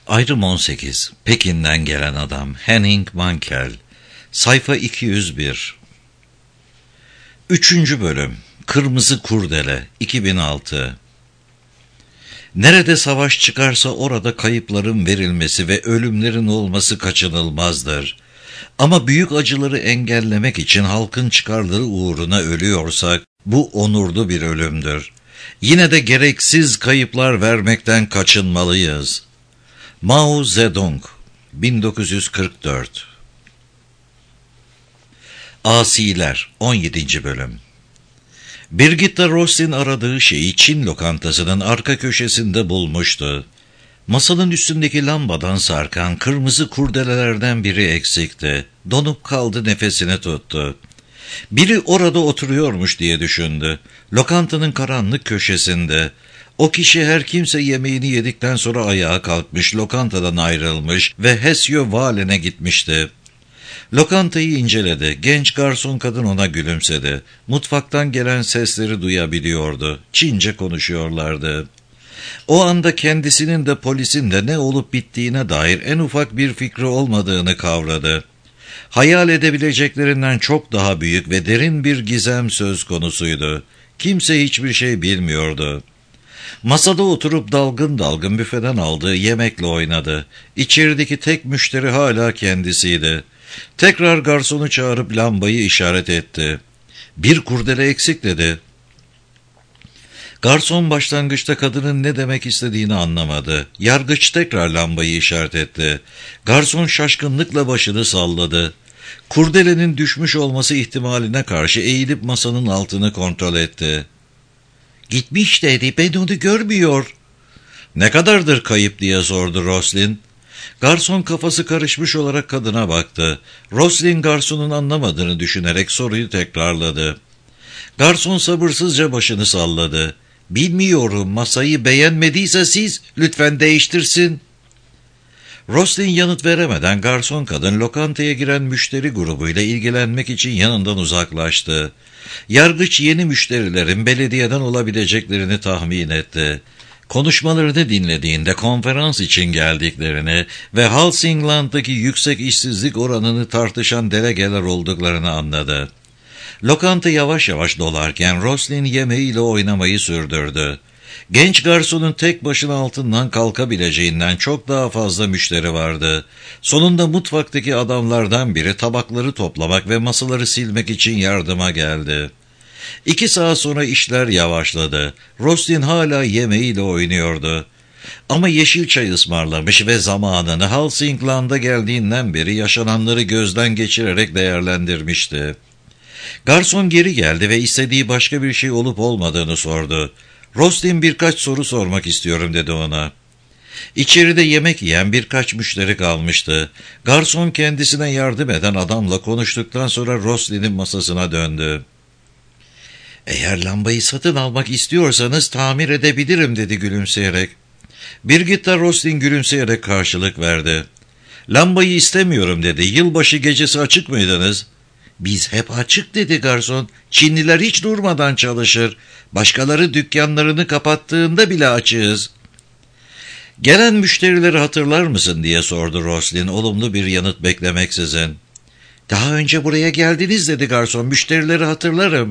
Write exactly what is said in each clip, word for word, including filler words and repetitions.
Ayrım on sekiz. Pekin'den gelen adam Henning Mankell. Sayfa iki yüz bir. Üçüncü bölüm. Kırmızı Kurdele. iki bin altı. Nerede savaş çıkarsa orada kayıpların verilmesi ve ölümlerin olması kaçınılmazdır. Ama büyük acıları engellemek için halkın çıkarları uğruna ölüyorsak, bu onurlu bir ölümdür. Yine de gereksiz kayıplar vermekten kaçınmalıyız. Mao Zedong, bin dokuz yüz kırk dört. Asiler, on yedinci bölüm. Birgitta Roslin aradığı şeyi Çin lokantasının arka köşesinde bulmuştu. Masanın üstündeki lambadan sarkan kırmızı kurdelelerden biri eksikti. Donup kaldı, nefesini tuttu. Biri orada oturuyormuş diye düşündü. Lokantanın karanlık köşesinde. O kişi her kimse yemeğini yedikten sonra ayağa kalkmış, lokantadan ayrılmış ve Hesyo Valen'e gitmişti. Lokantayı inceledi. Genç garson kadın ona gülümsedi. Mutfaktan gelen sesleri duyabiliyordu. Çince konuşuyorlardı. O anda kendisinin de polisin de ne olup bittiğine dair en ufak bir fikri olmadığını kavradı. Hayal edebileceklerinden çok daha büyük ve derin bir gizem söz konusuydu. Kimse hiçbir şey bilmiyordu. Masada oturup dalgın dalgın büfeden aldığı yemekle oynadı. İçerideki tek müşteri hala kendisiydi. Tekrar garsonu çağırıp lambayı işaret etti. Bir kurdele eksik dedi. Garson başlangıçta kadının ne demek istediğini anlamadı. Yargıç tekrar lambayı işaret etti. Garson şaşkınlıkla başını salladı. Kurdelenin düşmüş olması ihtimaline karşı eğilip masanın altını kontrol etti. "Gitmiş dedi, ben onu görmüyor." "Ne kadardır kayıp?" diye sordu Roslin. Garson kafası karışmış olarak kadına baktı. Roslin garsonun anlamadığını düşünerek soruyu tekrarladı. Garson sabırsızca başını salladı. "Bilmiyorum, masayı beğenmediyse siz lütfen değiştirsin." Roslin yanıt veremeden garson kadın lokantaya giren müşteri grubuyla ilgilenmek için yanından uzaklaştı. Yargıç yeni müşterilerin belediyeden olabileceklerini tahmin etti. Konuşmalarını dinlediğinde konferans için geldiklerini ve Hälsingland'daki yüksek işsizlik oranını tartışan delegeler olduklarını anladı. Lokanta yavaş yavaş dolarken Roslin yemeğiyle oynamayı sürdürdü. Genç garsonun tek başına altından kalkabileceğinden çok daha fazla müşteri vardı. Sonunda mutfaktaki adamlardan biri tabakları toplamak ve masaları silmek için yardıma geldi. İki saat sonra işler yavaşladı. Roslin hala yemeğiyle oynuyordu. Ama yeşil çay ısmarlamış ve zamanını Hälsingland'a geldiğinden beri yaşananları gözden geçirerek değerlendirmişti. Garson geri geldi ve istediği başka bir şey olup olmadığını sordu. Roslin birkaç soru sormak istiyorum dedi ona. İçeride yemek yiyen birkaç müşteri kalmıştı. Garson kendisine yardım eden adamla konuştuktan sonra Roslin'in masasına döndü. "Eğer lambayı satın almak istiyorsanız tamir edebilirim," dedi gülümseyerek. Birgitta Roslin gülümseyerek karşılık verdi. "Lambayı istemiyorum," dedi. "Yılbaşı gecesi açık mıydınız?" "Biz hep açık," dedi garson. "Çinliler hiç durmadan çalışır. Başkaları dükkanlarını kapattığında bile açığız." "Gelen müşterileri hatırlar mısın?" diye sordu Roslin, olumlu bir yanıt beklemeksizin. "Daha önce buraya geldiniz," dedi garson. "Müşterileri hatırlarım."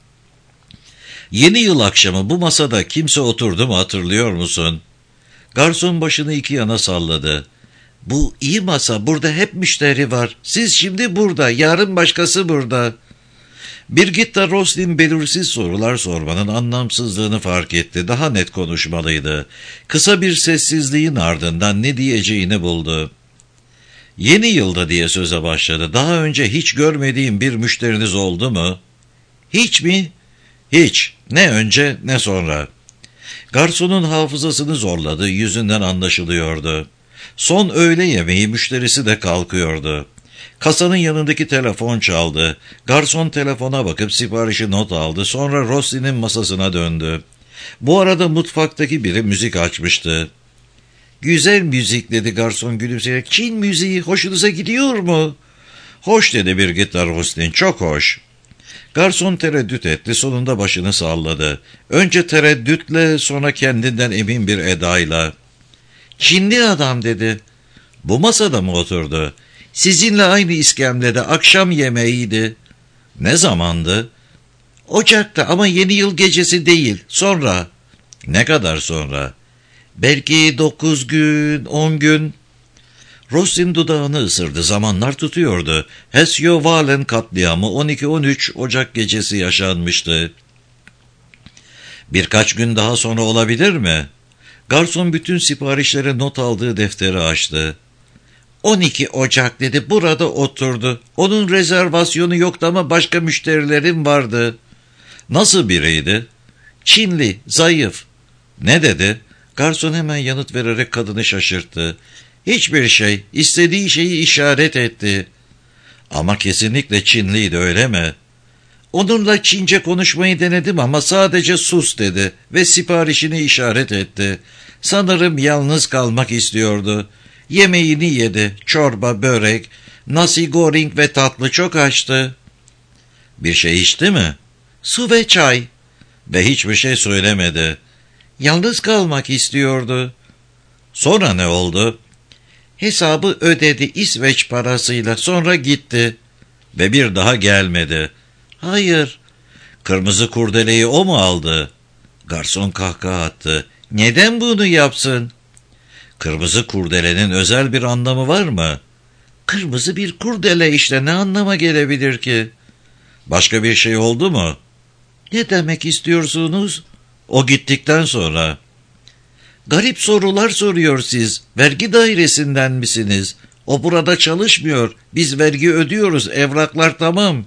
"Yeni yıl akşamı bu masada kimse oturdu mu, hatırlıyor musun?" Garson başını iki yana salladı. "Bu iyi masa, burada hep müşteri var. Siz şimdi burada, yarın başkası burada." Birgitta Roslin belirsiz sorular sormanın anlamsızlığını fark etti. Daha net konuşmalıydı. Kısa bir sessizliğin ardından ne diyeceğini buldu. "Yeni yılda," diye söze başladı. "Daha önce hiç görmediğim bir müşteriniz oldu mu?" "Hiç mi?" "Hiç. Ne önce ne sonra." Garsonun hafızasını zorladı, yüzünden anlaşılıyordu. Son öğle yemeği müşterisi de kalkıyordu. Kasanın yanındaki telefon çaldı. Garson telefona bakıp siparişi not aldı. Sonra Roslin'in masasına döndü. Bu arada mutfaktaki biri müzik açmıştı. "Güzel müzik," dedi garson gülümseyerek. "Çin müziği hoşunuza gidiyor mu?" "Hoş," dedi Birgitta Roslin. "Çok hoş." Garson tereddüt etti, sonunda başını salladı. Önce tereddütle, sonra kendinden emin bir edayla. Çinli adam dedi. Bu masada mı oturdu? Sizinle aynı iskemlede akşam yemeğiydi. Ne zamandı? Ocak'ta ama yeni yıl gecesi değil, sonra. Ne kadar sonra? Belki dokuz gün, on gün. Roslin dudağını ısırdı, zamanlar tutuyordu. Hesjo-Walen katliamı on iki on üç Ocak gecesi yaşanmıştı. Birkaç gün daha sonra olabilir mi? Garson bütün siparişlere not aldığı defteri açtı. on iki Ocak dedi, burada oturdu. Onun rezervasyonu yoktu ama başka müşterilerim vardı. Nasıl biriydi? Çinli, zayıf. Ne dedi? Garson hemen yanıt vererek kadını şaşırttı. Hiçbir şey, istediği şeyi işaret etti. Ama kesinlikle Çinliydi, öyle mi? Onunla Çince konuşmayı denedim ama sadece sus dedi ve siparişini işaret etti. Sanırım yalnız kalmak istiyordu. Yemeğini yedi, çorba, börek, nasi goreng ve tatlı çok açtı. Bir şey içti mi? Su ve çay. Ve hiçbir şey söylemedi. Yalnız kalmak istiyordu. Sonra ne oldu? Hesabı ödedi İsveç parasıyla, sonra gitti. Ve bir daha gelmedi. Hayır. Kırmızı kurdeleyi o mu aldı? Garson kahkaha attı. Neden bunu yapsın? Kırmızı kurdelenin özel bir anlamı var mı? Kırmızı bir kurdele işte, ne anlama gelebilir ki? Başka bir şey oldu mu? Ne demek istiyorsunuz? O gittikten sonra. Garip sorular soruyor siz. Vergi dairesinden misiniz? O burada çalışmıyor. Biz vergi ödüyoruz. Evraklar tamam.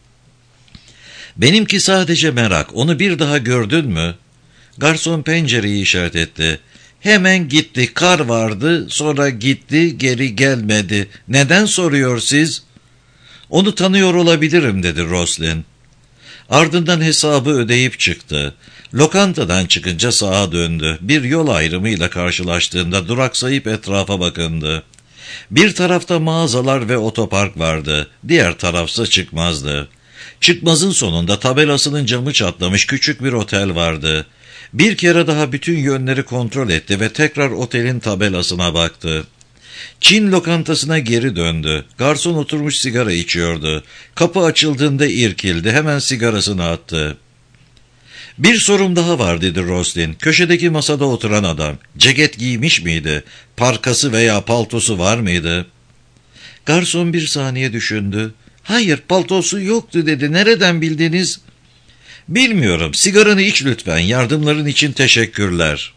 Benimki sadece merak. Onu bir daha gördün mü? Garson pencereyi işaret etti. Hemen gitti. Kar vardı. Sonra gitti. Geri gelmedi. Neden soruyor siz? Onu tanıyor olabilirim dedi Roslin. Ardından hesabı ödeyip çıktı. Lokantadan çıkınca sağa döndü. Bir yol ayrımıyla karşılaştığında duraksayıp etrafa bakındı. Bir tarafta mağazalar ve otopark vardı. Diğer tarafsa çıkmazdı. Çıkmazın sonunda tabelasının camı çatlamış küçük bir otel vardı. Bir kere daha bütün yönleri kontrol etti ve tekrar otelin tabelasına baktı. Çin lokantasına geri döndü. Garson oturmuş sigara içiyordu. Kapı açıldığında irkildi. Hemen sigarasını attı. Bir sorum daha var dedi Roslin. Köşedeki masada oturan adam. Ceket giymiş miydi? Parkası veya paltosu var mıydı? Garson bir saniye düşündü. Hayır, paltosu yoktu dedi. Nereden bildiniz? Bilmiyorum. Sigaranı iç lütfen. Yardımların için teşekkürler.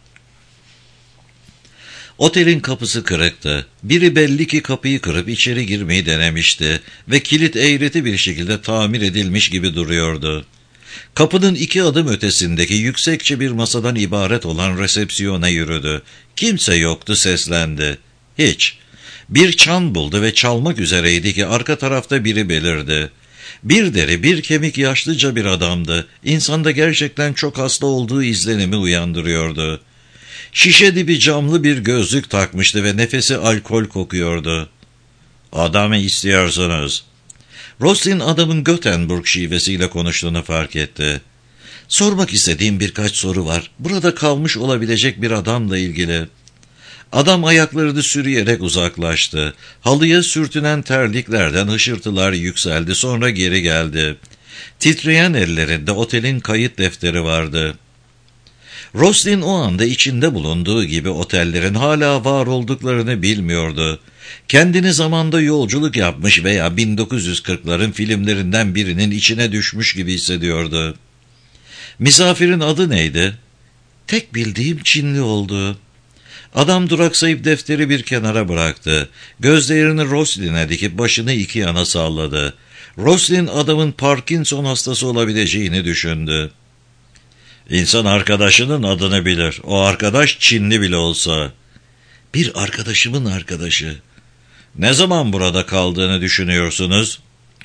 Otelin kapısı kırıktı. Biri belli ki kapıyı kırıp içeri girmeyi denemişti ve kilit eğreti bir şekilde tamir edilmiş gibi duruyordu. Kapının iki adım ötesindeki yüksekçe bir masadan ibaret olan resepsiyona yürüdü. Kimse yoktu, seslendi. Hiç. Bir çan buldu ve çalmak üzereydi ki arka tarafta biri belirdi. Bir deri bir kemik yaşlıca bir adamdı. İnsanda gerçekten çok hasta olduğu izlenimi uyandırıyordu. Şişe dibi camlı bir gözlük takmıştı ve nefesi alkol kokuyordu. Adamı istiyorsunuz. Roslin adamın Göteborg şivesiyle konuştuğunu fark etti. Sormak istediğim birkaç soru var. Burada kalmış olabilecek bir adamla ilgili. Adam ayaklarını sürüyerek uzaklaştı. Halıya sürtünen terliklerden hışırtılar yükseldi, sonra geri geldi. Titreyen ellerinde otelin kayıt defteri vardı. Roslin o anda içinde bulunduğu gibi otellerin hala var olduklarını bilmiyordu. Kendini zamanda yolculuk yapmış veya bin dokuz yüz kırkların filmlerinden birinin içine düşmüş gibi hissediyordu. Misafirin adı neydi? Tek bildiğim Çinli oldu. Adam duraksayıp defteri bir kenara bıraktı. Gözlerini Roslin'e dikip başını iki yana salladı. Roslin adamın Parkinson hastası olabileceğini düşündü. İnsan arkadaşının adını bilir. O arkadaş Çinli bile olsa. Bir arkadaşımın arkadaşı. Ne zaman burada kaldığını düşünüyorsunuz?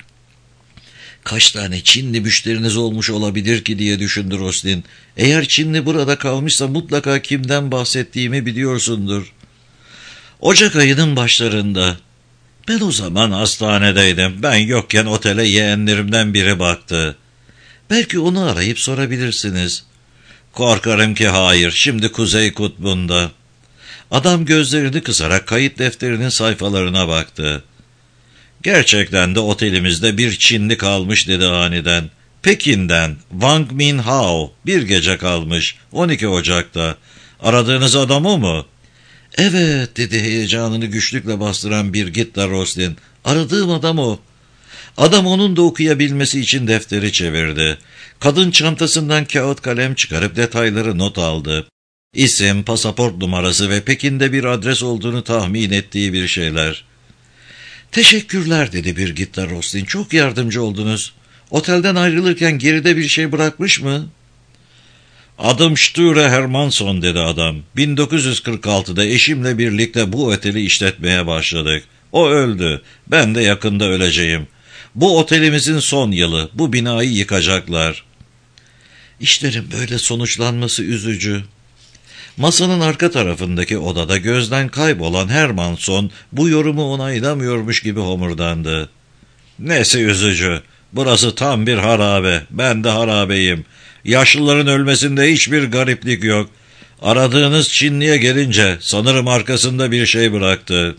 Kaç tane Çinli müşteriniz olmuş olabilir ki diye düşündü Roslin. Eğer Çinli burada kalmışsa mutlaka kimden bahsettiğimi biliyorsundur. Ocak ayının başlarında. Ben o zaman hastanedeydim. Ben yokken otele yeğenlerimden biri baktı. Belki onu arayıp sorabilirsiniz. Korkarım ki hayır. Şimdi Kuzey Kutbu'nda. Adam gözlerini kısarak kayıt defterinin sayfalarına baktı. Gerçekten de otelimizde bir Çinli kalmış dedi aniden. Pekin'den Wang Minhao bir gece kalmış on iki Ocak'ta. Aradığınız adam o mu? Evet dedi heyecanını güçlükle bastıran Birgitta Roslin. Aradığım adam o. Adam onun da okuyabilmesi için defteri çevirdi. Kadın çantasından kağıt kalem çıkarıp detayları not aldı. İsim, pasaport numarası ve Pekin'de bir adres olduğunu tahmin ettiği bir şeyler. Teşekkürler dedi Birgitta Roslin. Çok yardımcı oldunuz. Otelden ayrılırken geride bir şey bırakmış mı? Adım Sture Hermansson dedi adam. bin dokuz yüz kırk altıda eşimle birlikte bu oteli işletmeye başladık. O öldü. Ben de yakında öleceğim. Bu otelimizin son yılı. Bu binayı yıkacaklar. İşlerin böyle sonuçlanması üzücü. Masanın arka tarafındaki odada gözden kaybolan Hermansson bu yorumu onaylamıyormuş gibi homurdandı. Nesi üzücü? Burası tam bir harabe. Ben de harabeyim. Yaşlıların ölmesinde hiçbir gariplik yok. Aradığınız Çinli'ye gelince sanırım arkasında bir şey bıraktı.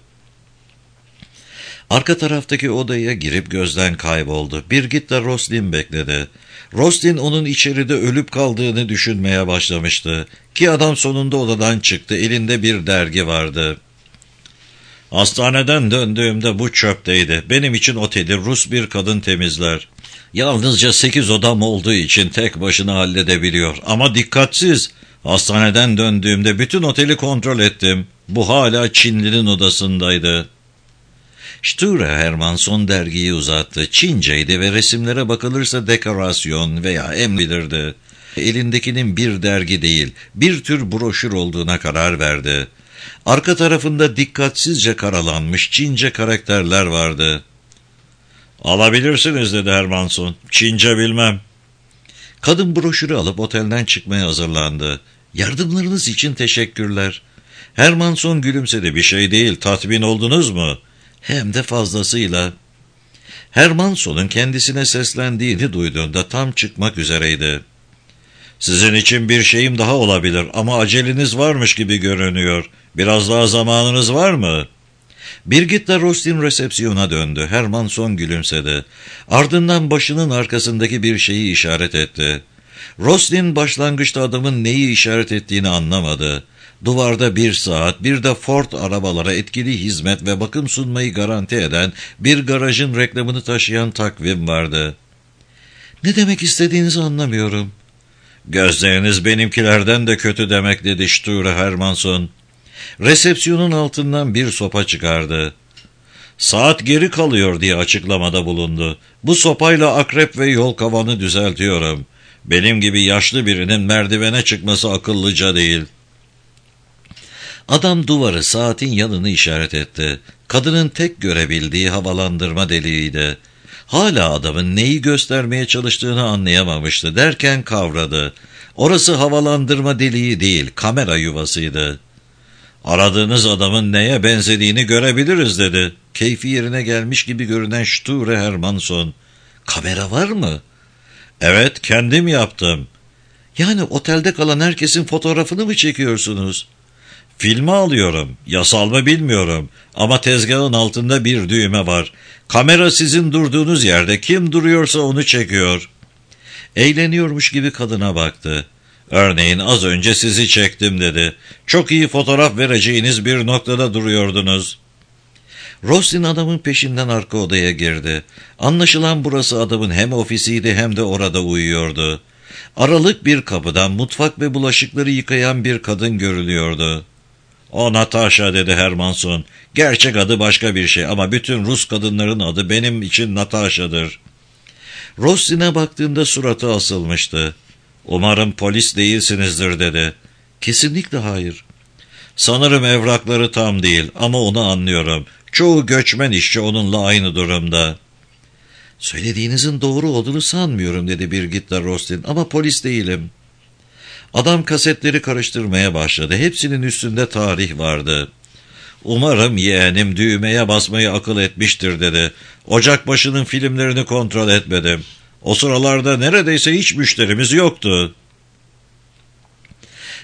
Arka taraftaki odaya girip gözden kayboldu. Birgitta Roslin bekledi. Roslin onun içeride ölüp kaldığını düşünmeye başlamıştı. Ki adam sonunda odadan çıktı. Elinde bir dergi vardı. Hastaneden döndüğümde bu çöpteydi. Benim için oteli Rus bir kadın temizler. Yalnızca sekiz odam olduğu için tek başına halledebiliyor. Ama dikkatsiz. Hastaneden döndüğümde bütün oteli kontrol ettim. Bu hala Çinli'nin odasındaydı. Sture Hermansson dergiyi uzattı. Çinceydi ve resimlere bakılırsa dekorasyon veya emrilirdi. Elindekinin bir dergi değil, bir tür broşür olduğuna karar verdi. Arka tarafında dikkatsizce karalanmış Çince karakterler vardı. "Alabilirsiniz," dedi Hermansson. "Çince bilmem." Kadın broşürü alıp otelden çıkmaya hazırlandı. "Yardımlarınız için teşekkürler." Hermansson gülümsedi. "Bir şey değil, tatmin oldunuz mu?" "Hem de fazlasıyla." Hermansson'un kendisine seslendiğini duyduğunda tam çıkmak üzereydi. "Sizin için bir şeyim daha olabilir ama aceleniz varmış gibi görünüyor. Biraz daha zamanınız var mı?" Birgitta Roslin resepsiyona döndü. Hermansson gülümsedi. Ardından başının arkasındaki bir şeyi işaret etti. Roslin başlangıçta adamın neyi işaret ettiğini anlamadı. Duvarda bir saat, bir de Ford arabalara etkili hizmet ve bakım sunmayı garanti eden bir garajın reklamını taşıyan takvim vardı. "Ne demek istediğinizi anlamıyorum." "Gözleriniz benimkilerden de kötü demek," dedi Sture Hermansson. Resepsiyonun altından bir sopa çıkardı. "Saat geri kalıyor," diye açıklamada bulundu. "Bu sopayla akrep ve yol kavanı düzeltiyorum. Benim gibi yaşlı birinin merdivene çıkması akıllıca değil." Adam duvarı, saatin yanını işaret etti. Kadının tek görebildiği havalandırma deliğiydi. Hala adamın neyi göstermeye çalıştığını anlayamamıştı derken kavradı. Orası havalandırma deliği değil, kamera yuvasıydı. "Aradığınız adamın neye benzediğini görebiliriz," dedi. Keyfi yerine gelmiş gibi görünen Sture Hermansson. "Kamera var mı?" "Evet, kendim yaptım." "Yani otelde kalan herkesin fotoğrafını mı çekiyorsunuz?" "Filmi alıyorum. Yasal mı bilmiyorum. Ama tezgahın altında bir düğme var. Kamera sizin durduğunuz yerde kim duruyorsa onu çekiyor." Eğleniyormuş gibi kadına baktı. "Örneğin az önce sizi çektim," dedi. "Çok iyi fotoğraf vereceğiniz bir noktada duruyordunuz." Roslin adamın peşinden arka odaya girdi. Anlaşılan burası adamın hem ofisiydi hem de orada uyuyordu. Aralık bir kapıdan mutfak ve bulaşıkları yıkayan bir kadın görülüyordu. "O Natasha," dedi Hermansson. "Gerçek adı başka bir şey ama bütün Rus kadınların adı benim için Natasha'dır." Roslin'e baktığında suratı asılmıştı. "Umarım polis değilsinizdir," dedi. "Kesinlikle hayır." "Sanırım evrakları tam değil ama onu anlıyorum. Çoğu göçmen işçi onunla aynı durumda." "Söylediğinizin doğru olduğunu sanmıyorum," dedi Birgitta Roslin, "ama polis değilim." Adam kasetleri karıştırmaya başladı. Hepsinin üstünde tarih vardı. "Umarım yeğenim düğmeye basmayı akıl etmiştir," dedi. "Ocakbaşı'nın filmlerini kontrol etmedim. O sıralarda neredeyse hiç müşterimiz yoktu."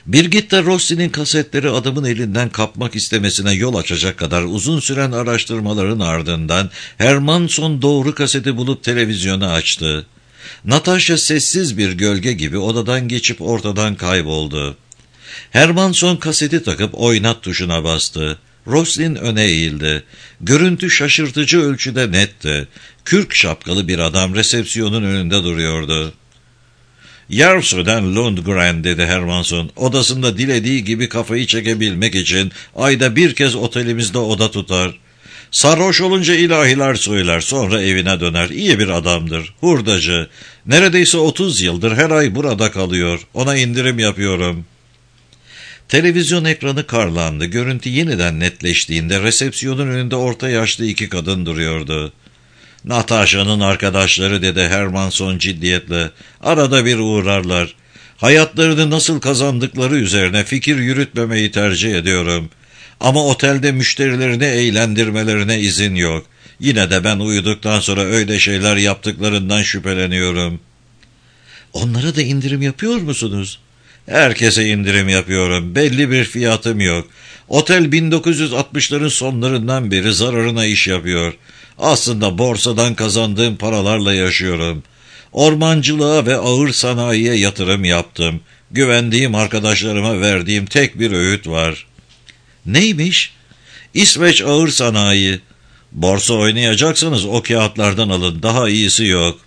Birgitta Rossi'nin kasetleri adamın elinden kapmak istemesine yol açacak kadar uzun süren araştırmaların ardından Hermansson doğru kaseti bulup televizyonu açtı. Natasha sessiz bir gölge gibi odadan geçip ortadan kayboldu. Hermansson kaseti takıp oynat tuşuna bastı. Roslin öne eğildi. Görüntü şaşırtıcı ölçüde netti. Kürk şapkalı bir adam resepsiyonun önünde duruyordu. "Järvsö'den Lundgren," dedi Hermansson. "Odasında dilediği gibi kafayı çekebilmek için ayda bir kez otelimizde oda tutar. Sarhoş olunca ilahiler söyler, sonra evine döner. İyi bir adamdır, hurdacı. Neredeyse otuz yıldır her ay burada kalıyor. Ona indirim yapıyorum." Televizyon ekranı karlandı. Görüntü yeniden netleştiğinde resepsiyonun önünde orta yaşlı iki kadın duruyordu. "Natasha'nın arkadaşları," dedi Hermansson ciddiyetle. "Arada bir uğrarlar. Hayatlarını nasıl kazandıkları üzerine fikir yürütmemeyi tercih ediyorum. Ama otelde müşterilerini eğlendirmelerine izin yok. Yine de ben uyuduktan sonra öyle şeyler yaptıklarından şüpheleniyorum." "Onlara da indirim yapıyor musunuz?" "Herkese indirim yapıyorum. Belli bir fiyatım yok. Otel bin dokuz yüz altmışların sonlarından beri zararına iş yapıyor. Aslında borsadan kazandığım paralarla yaşıyorum. Ormancılığa ve ağır sanayiye yatırım yaptım. Güvendiğim arkadaşlarıma verdiğim tek bir öğüt var." "Neymiş?" "İsveç ağır sanayi. Borsa oynayacaksanız o kağıtlardan alın. Daha iyisi yok."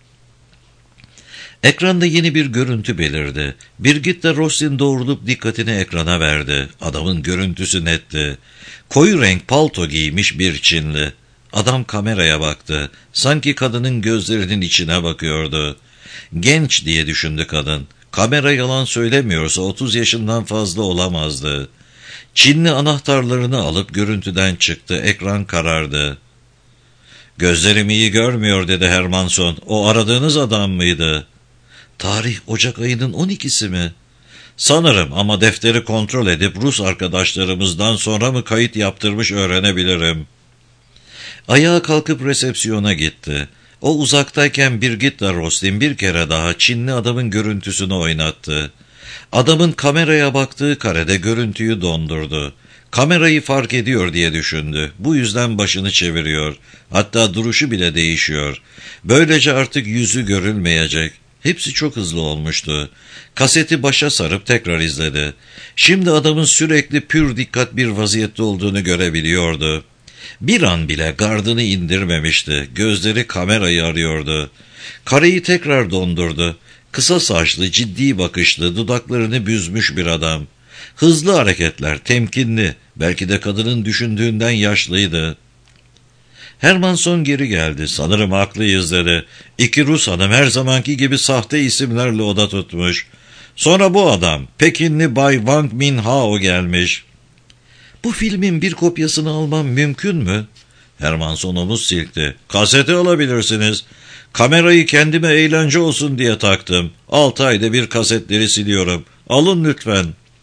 Ekranda yeni bir görüntü belirdi. Birgitta Roslin doğrulup dikkatini ekrana verdi. Adamın görüntüsü netti. Koyu renk palto giymiş bir Çinli. Adam kameraya baktı. Sanki kadının gözlerinin içine bakıyordu. Genç diye düşündü kadın. Kamera yalan söylemiyorsa otuz yaşından fazla olamazdı. Çinli anahtarlarını alıp görüntüden çıktı. Ekran karardı. "Gözlerim iyi görmüyor," dedi Hermansson. "O aradığınız adam mıydı?" "Tarih Ocak ayının on ikisi mi?" "Sanırım, ama defteri kontrol edip Rus arkadaşlarımızdan sonra mı kayıt yaptırmış öğrenebilirim." Ayağa kalkıp resepsiyona gitti. O uzaktayken Birgitta Roslin bir kere daha Çinli adamın görüntüsünü oynattı. Adamın kameraya baktığı karede görüntüyü dondurdu. Kamerayı fark ediyor diye düşündü. Bu yüzden başını çeviriyor. Hatta duruşu bile değişiyor. Böylece artık yüzü görülmeyecek. Hepsi çok hızlı olmuştu. Kaseti başa sarıp tekrar izledi. Şimdi adamın sürekli pür dikkat bir vaziyette olduğunu görebiliyordu. Bir an bile gardını indirmemişti. Gözleri kamerayı arıyordu. Kareyi tekrar dondurdu. Kısa saçlı, ciddi bakışlı, dudaklarını büzmüş bir adam. Hızlı hareketler, temkinli, belki de kadının düşündüğünden yaşlıydı. Hermansson geri geldi. "Sanırım haklıyız," dedi. "İki Rus hanım her zamanki gibi sahte isimlerle oda tutmuş. Sonra bu adam, Pekinli Bay Wang Minhao gelmiş." "Bu filmin bir kopyasını almam mümkün mü?" Hermansson omuz silkti. "Kaseti alabilirsiniz. Kamerayı kendime eğlence olsun diye taktım. Altı ayda bir kasetleri siliyorum. Alın lütfen."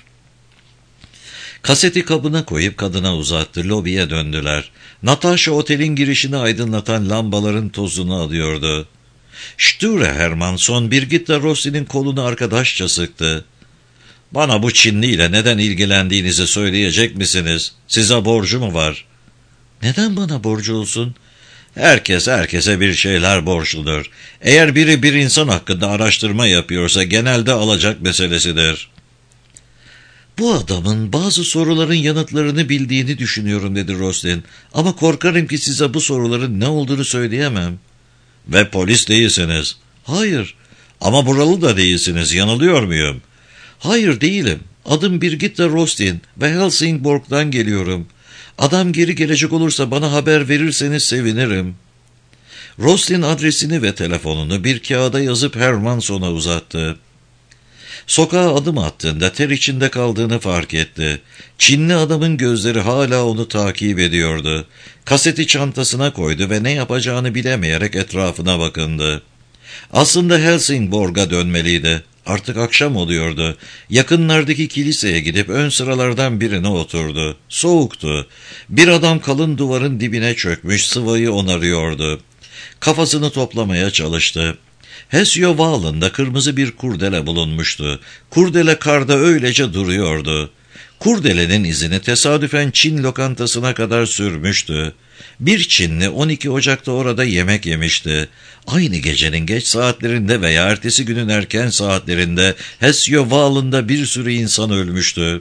Kaseti kabına koyup kadına uzattı. Lobiye döndüler. Natasha otelin girişini aydınlatan lambaların tozunu alıyordu. "Sture," Hermansson Birgitta Rossi'nin kolunu arkadaşça sıktı. "Bana bu Çinliyle neden ilgilendiğinizi söyleyecek misiniz? Size borcu mu var?" "Neden bana borcu olsun?" "Herkes herkese bir şeyler borçludur. Eğer biri bir insan hakkında araştırma yapıyorsa genelde alacak meselesidir." "Bu adamın bazı soruların yanıtlarını bildiğini düşünüyorum," dedi Roslin. "Ama korkarım ki size bu soruların ne olduğunu söyleyemem." "Ve polis değilsiniz." "Hayır." "Ama buralı da değilsiniz, yanılıyor muyum?" "Hayır, değilim. Adım Birgitta Roslin ve Helsingborg'dan geliyorum. Adam geri gelecek olursa bana haber verirseniz sevinirim." Roslin adresini ve telefonunu bir kağıda yazıp Hermansson'a uzattı. Sokağa adım attığında ter içinde kaldığını fark etti. Çinli adamın gözleri hala onu takip ediyordu. Kaseti çantasına koydu ve ne yapacağını bilemeyerek etrafına bakındı. Aslında Helsingborg'a dönmeliydi. Artık akşam oluyordu. Yakınlardaki kiliseye gidip ön sıralardan birine oturdu. Soğuktu. Bir adam kalın duvarın dibine çökmüş sıvayı onarıyordu. Kafasını toplamaya çalıştı. Hesyoval'ında kırmızı bir kurdele bulunmuştu. Kurdele karda öylece duruyordu. Kurdelenin izini tesadüfen Çin lokantasına kadar sürmüştü. Bir Çinli on iki Ocak'ta orada yemek yemişti. Aynı gecenin geç saatlerinde veya ertesi günün erken saatlerinde Hesyoval'ında bir sürü insan ölmüştü.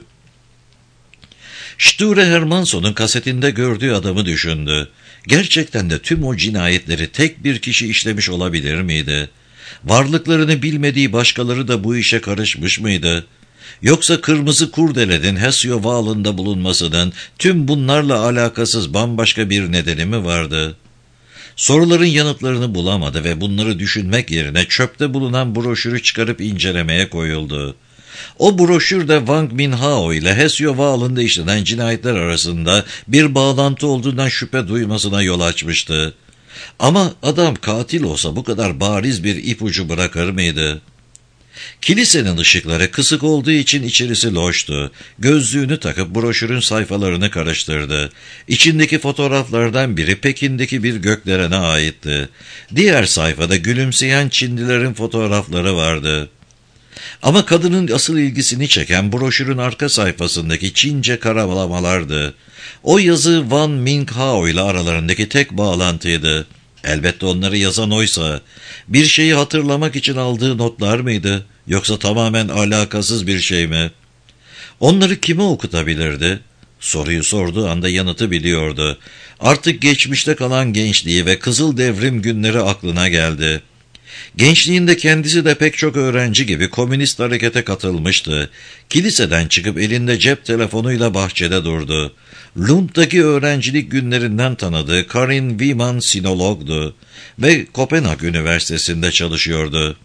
Sture Hermansson'un kasetinde gördüğü adamı düşündü. Gerçekten de tüm o cinayetleri tek bir kişi işlemiş olabilir miydi? Varlıklarını bilmediği başkaları da bu işe karışmış mıydı? Yoksa kırmızı kurdelenin Hesyoval'ında bulunmasının tüm bunlarla alakasız bambaşka bir nedeni mi vardı? Soruların yanıtlarını bulamadı ve bunları düşünmek yerine çöpte bulunan broşürü çıkarıp incelemeye koyuldu. O broşürde Wang Minhao ile Hesyoval'ında işlenen cinayetler arasında bir bağlantı olduğundan şüphe duymasına yol açmıştı. Ama adam katil olsa bu kadar bariz bir ipucu bırakır mıydı? Kilisenin ışıkları kısık olduğu için içerisi loştu. Gözlüğünü takıp broşürün sayfalarını karıştırdı. İçindeki fotoğraflardan biri Pekin'deki bir gökdelene aitti. Diğer sayfada gülümseyen Çinlilerin fotoğrafları vardı. Ama kadının asıl ilgisini çeken broşürün arka sayfasındaki Çince karalamalardı. O yazı Wang Minhao ile aralarındaki tek bağlantıydı. Elbette onları yazan oysa, bir şeyi hatırlamak için aldığı notlar mıydı, yoksa tamamen alakasız bir şey mi? Onları kime okutabilirdi? Soruyu sorduğu anda yanıtı biliyordu. Artık geçmişte kalan gençliği ve Kızıl Devrim günleri aklına geldi. Gençliğinde kendisi de pek çok öğrenci gibi komünist harekete katılmıştı. Kiliseden çıkıp elinde cep telefonuyla bahçede durdu. Lund'daki öğrencilik günlerinden tanıdığı Karin Wiman sinologdu ve Kopenhag Üniversitesi'nde çalışıyordu.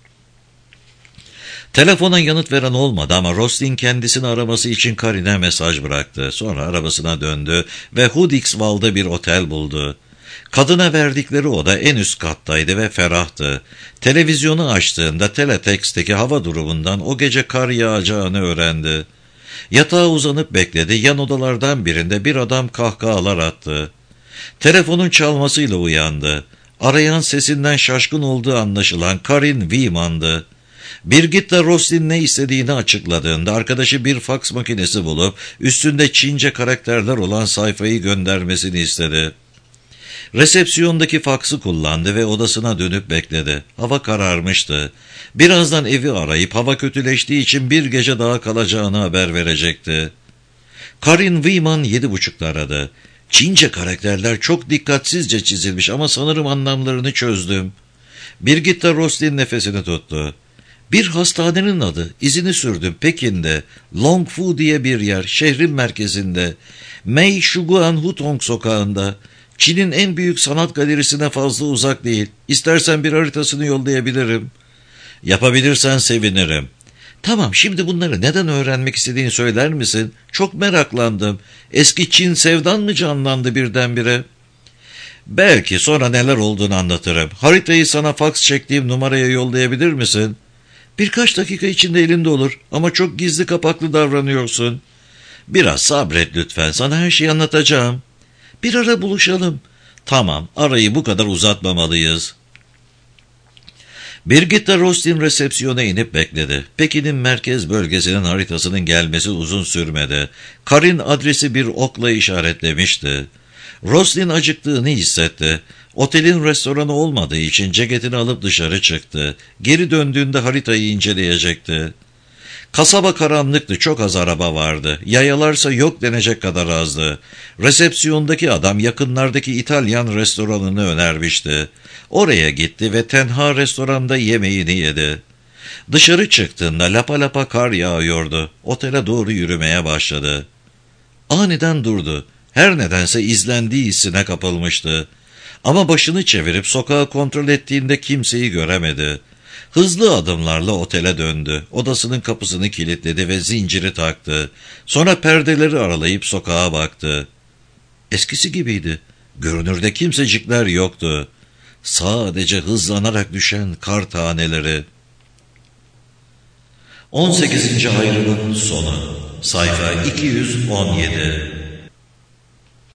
Telefona yanıt veren olmadı ama Roslin kendisini araması için Karin'e mesaj bıraktı. Sonra arabasına döndü ve Hudiksvall'da bir otel buldu. Kadına verdikleri oda en üst kattaydı ve ferahtı. Televizyonu açtığında Teletext'teki hava durumundan o gece kar yağacağını öğrendi. Yatağa uzanıp bekledi. Yan odalardan birinde bir adam kahkahalar attı. Telefonun çalmasıyla uyandı. Arayan sesinden şaşkın olduğu anlaşılan Karin Wiman'dı. Birgitta Roslin ne istediğini açıkladığında arkadaşı bir faks makinesi bulup üstünde Çince karakterler olan sayfayı göndermesini istedi. Resepsiyondaki faksı kullandı ve odasına dönüp bekledi. Hava kararmıştı. Birazdan evi arayıp hava kötüleştiği için bir gece daha kalacağını haber verecekti. Karin Wiman yedi buçukta aradı. Çince karakterler çok dikkatsizce çizilmiş ama sanırım anlamlarını çözdüm. Birgitta Roslin nefesini tuttu. Bir hastanenin adı, izini sürdüm Pekin'de. Longfu diye bir yer, şehrin merkezinde. Mei Shuguan Hutong sokağında. Çin'in en büyük sanat galerisine fazla uzak değil. İstersen bir haritasını yollayabilirim. Yapabilirsen sevinirim. Tamam, şimdi bunları neden öğrenmek istediğini söyler misin? Çok meraklandım. Eski Çin sevdan mı canlandı birdenbire? Belki sonra neler olduğunu anlatırım. Haritayı sana faks çektiğim numaraya yollayabilir misin? Birkaç dakika içinde elinde olur ama çok gizli kapaklı davranıyorsun. Biraz sabret lütfen, sana her şeyi anlatacağım. Bir ara buluşalım. Tamam, arayı bu kadar uzatmamalıyız. Birgitta Roslin resepsiyona inip bekledi. Pekin'in merkez bölgesinin haritasının gelmesi uzun sürmedi. Karin adresi bir okla işaretlemişti. Roslin acıktığını hissetti. Otelin restoranı olmadığı için ceketini alıp dışarı çıktı. Geri döndüğünde haritayı inceleyecekti. Kasaba karanlıktı, çok az araba vardı. Yayalarsa yok denecek kadar azdı. Resepsiyondaki adam yakınlardaki İtalyan restoranını önermişti. Oraya gitti ve tenha restoranda yemeğini yedi. Dışarı çıktığında lapa lapa kar yağıyordu. Otele doğru yürümeye başladı. Aniden durdu. Her nedense izlendiği hissine kapılmıştı. Ama başını çevirip sokağı kontrol ettiğinde kimseyi göremedi. Hızlı adımlarla otele döndü. Odasının kapısını kilitledi ve zinciri taktı. Sonra perdeleri aralayıp sokağa baktı. Eskisi gibiydi. Görünürde kimsecikler yoktu. Sadece hızlanarak düşen kar taneleri. on sekizinci ayrımın sonu. Sayfa iki yüz on yedi.